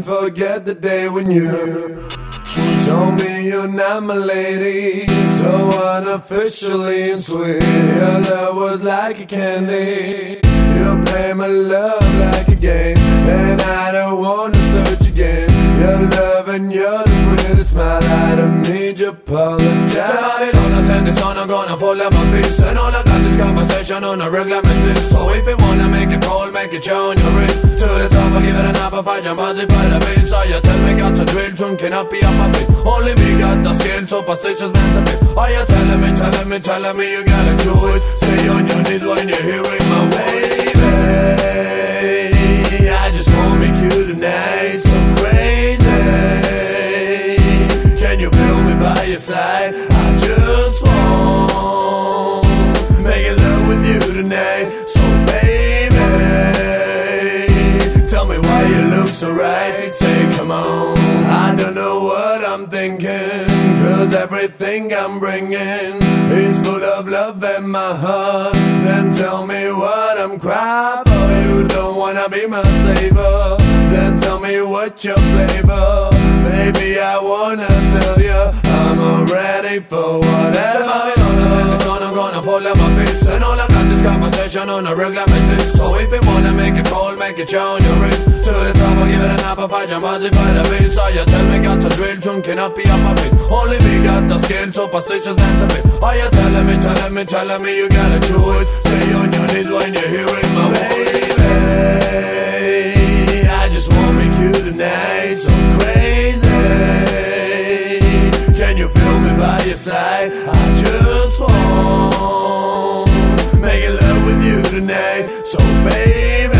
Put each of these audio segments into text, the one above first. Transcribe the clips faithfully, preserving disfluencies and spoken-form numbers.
forget the day when you told me you're not my lady, so unofficially and sweet. Your love was like a candy. You play my love like a game, and I don't wanna search again. Your love and you're the prettiest smile. I don't need your apologize. Babylon, send this on, I'm gonna fall on my face. And all I got is conversation on a regular basis. So if you wanna make a call, make it show on your wrist. To the top, I give it an apple, fight your body, fight the bass. So you tell me got to drill, drunk cannot be up my face. Only me got the skill, superstitious man to be. Are you telling me, telling me, telling me you gotta do it? Stay on your knees when you're hearing my baby. I just wanna make you tonight so crazy. Can you feel me by your side? I just want making love with you tonight. So baby, tell me why you look so right. Say come on. I don't know what I'm thinking, cause everything I'm bringing is full of love in my heart. Then tell me what I'm crying for. You don't wanna be my savior, then tell me what your flavor. Baby, I wanna tell you I'm ready for whatever. I'm gonna fall on my face, and all I got is conversation on a regular basis. So if you wanna make a call, make it show on your wrist. To the top, I'll give it an apple, fight your body, fight the bass. So you tell me got to drill, drunk cannot be up my face. Only me got the skill, superstitious not to be. Are you telling me, telling me, telling me you gotta choose? Stay on your knees when you're hearing my voice. Baby, I just wanna make you tonight so crazy. Can you feel me by your side? I just want making love with you tonight. So baby,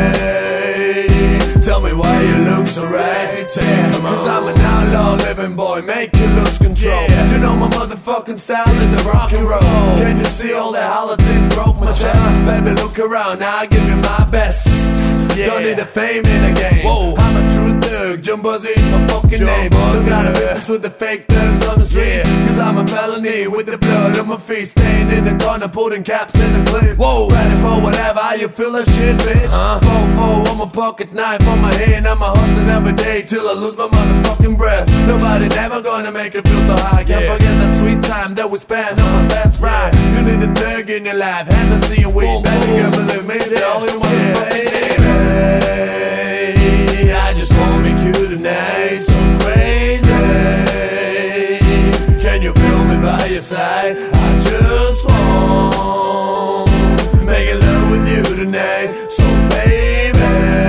tell me why you look so right. Say come on. Cause I'm an outlaw living boy, make you lose control. Yeah. You know my motherfucking style is a rock and roll. Can you see all the politics broke my chest? Baby look around, now I give you my best. Yeah. Don't need the fame in the game. Whoa. I'm a true thug, Jumbo's is my fucking Jumbo, name. You got a business with the fake thugs on the street. Yeah. Cause I'm a felony with the blood on my feet. Staying in the corner, putting caps in the clip. Whoa. Ready for whatever, how you feel that shit, bitch? Huh? four four on my pocket knife on my hand. I'm a hustling every day till I lose my motherfucking breath. Nobody never gonna make it feel so high. Can't yeah. forget that sweet time that we spent on my best ride. You need a thug in your life, Hennessy and weed. Baby, you can believe me, the only one yeah. I just wanna make you tonight so crazy. Can you feel me by your side? I just want making love with you tonight. So baby,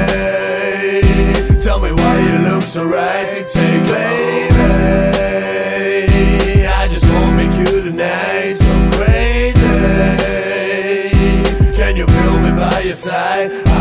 tell me why you look so right. Say baby, I just wanna make you tonight so crazy. Can you feel me by your side?